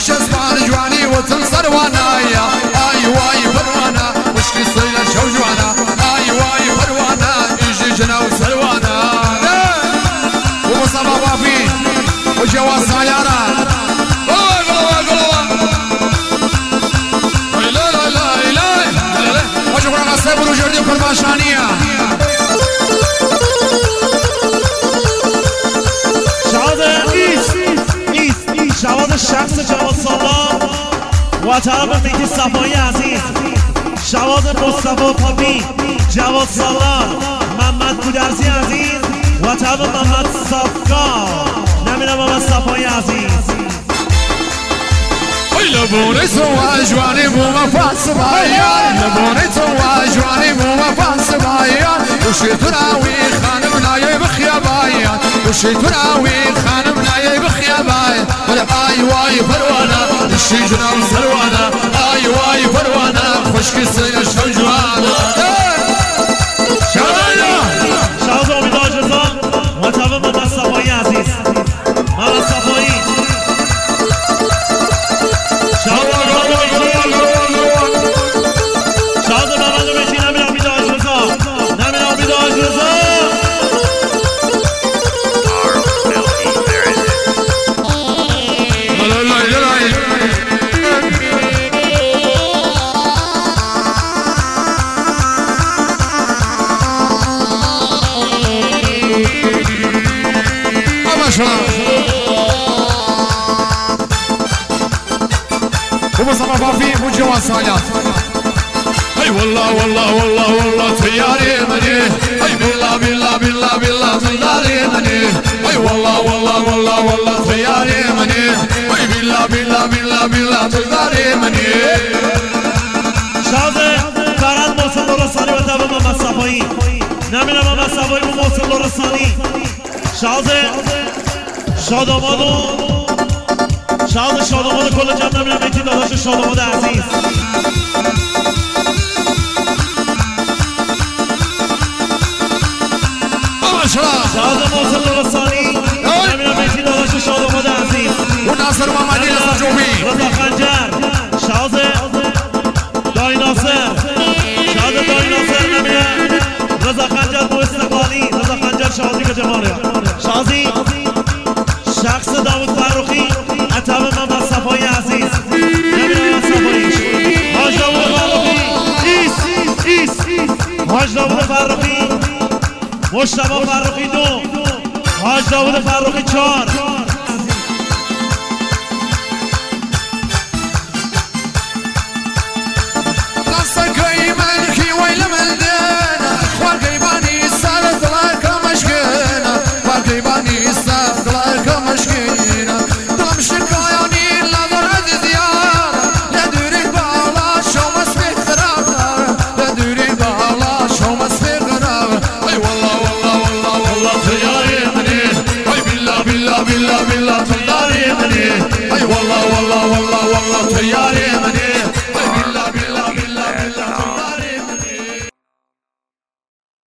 شزمان جواني وتنصر وانايا اي واي فروانا مشكي صيلة شو جوانا اي واي فروانا يجي جنا وسلوانا ومصطفى وافي وجواز سيارة وشكرا السيبر وجردي وكرماشانية شواذ الشخص جواد سالار و طرف مهدی صفایی عزیز شواذ مصطفی پاپی جواد سالار محمد گودرزی عزیز و طرف محمد صفا نمیدونم محمد صفایی عزیز لبوني سوا جواني مو مفاس بايان لبوني سوا جواني مو مفاس بايان وشي تراوي خانم نايب خيابايان وشي تراوي خانم نايب خيابايان ولا اي واي فروانا الشي جنا وسلوانا اي واي فروانا خشكي سيا شو جوانا شايا شاوز امیدوار جزا مطابق محمد صفایی عزیز محمد صفایی ومصطفى فافي وجوان سالات اي والله والله والله والله تياري مني اي بالله بالله بالله بالله تياري مني اي والله والله والله والله تياري مني اي بالله بالله بالله بالله تياري مني شازه فراد موصل الرسالي و تابع محمد صفایی نمیدونم محمد صفایی و موصل الرسالي شازه شادامادو شاداماد کل جمع نمیدونم یکی داداش شاداماد عزیز شازه موصل الرسالي نمیدونم یکی داداش شاداماد عزیز و ناصر محمدی نصرجوبی رضا خنجر شازه دای ناصر شازه دای ناصر نمیدونم رضا خنجر بو استقلالی رضا خنجر شازی که جماله شازی شخص داود فروخی اتاب محمد صفایی عزیز نمیدونم محمد صفایی حاج داود فروخی ایس حاج داود فروخی مشتبه فروخی 2 حاج داود فروخی 4